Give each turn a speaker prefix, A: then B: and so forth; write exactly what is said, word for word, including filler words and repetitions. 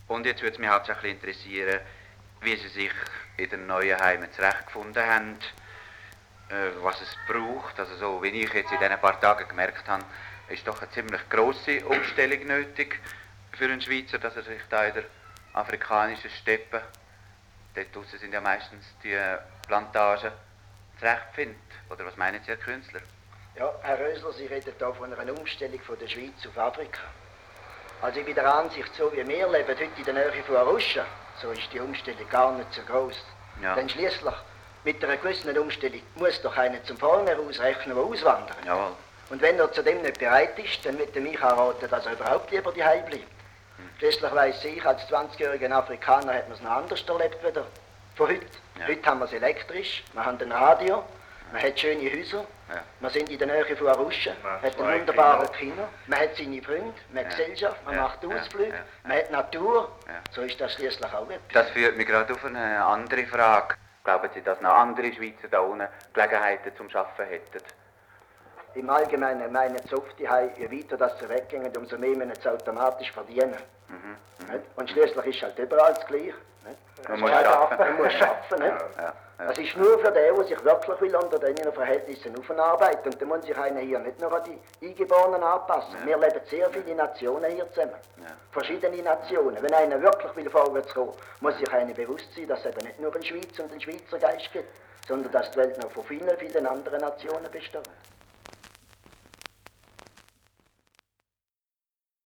A: Und jetzt würde es mich hauptsächlich interessieren, wie Sie sich in den neuen Heimen zurechtgefunden haben, äh, was es braucht. Also so, wie ich jetzt in diesen paar Tagen gemerkt habe, ist doch eine ziemlich grosse Umstellung nötig für einen Schweizer, dass er sich da in der afrikanischen Steppe, dort draussen sind ja meistens die Plantagen, zurechtfindet. Oder was meinen Sie, Herr Künstler?
B: Ja, Herr Rösler, Sie reden hier von einer Umstellung von der Schweiz auf Afrika. Also ich bin der Ansicht, so wie wir leben heute in der Nähe von Arusha, so ist die Umstellung gar nicht so groß.
A: Ja.
B: Denn schließlich, mit einer gewissen Umstellung muss doch einer zum Vorne ausrechnen, der auswandert.
A: Jawohl.
B: Und wenn er zu dem nicht bereit ist, dann würde ich anraten, dass er überhaupt lieber daheim bleibt. Hm. Schließlich weiss ich, als zwanzigjähriger Afrikaner hat man es noch anders erlebt wieder von heute. Ja. Heute haben wir es elektrisch, wir haben ein Radio, man hat schöne Häuser, ja. Wir sind in der Nähe von Arusha, man hat einen wunderbaren Kino, man hat seine Freunde, man hat ja. Gesellschaft, man ja. macht Ausflüge, ja. Ja. man hat Natur, ja. so ist das schließlich auch etwas.
A: Das führt mich gerade auf eine andere Frage. Glauben Sie, dass noch andere Schweizer da unten Gelegenheiten zum Arbeiten hätten?
B: Im Allgemeinen meinen sie oft, je weiter dass sie weggehen, umso mehr müssen sie automatisch verdienen. Mhm. Mhm. Und schließlich ist halt überall das Gleiche.
A: Man muss arbeiten.
B: Man muss arbeiten. Ja, ja, ja. Das ist nur für den, der sich wirklich will unter diesen Verhältnissen aufarbeiten. Und da muss sich einer hier nicht nur an die Eingeborenen anpassen. Ja. Wir leben sehr viele Nationen hier zusammen. Ja. Verschiedene Nationen. Wenn einer wirklich will vorwärts kommen, muss sich einer bewusst sein, dass es eben nicht nur einen Schweizer und einen Schweizer Geist gibt, sondern dass die Welt noch von vielen, vielen anderen Nationen besteht.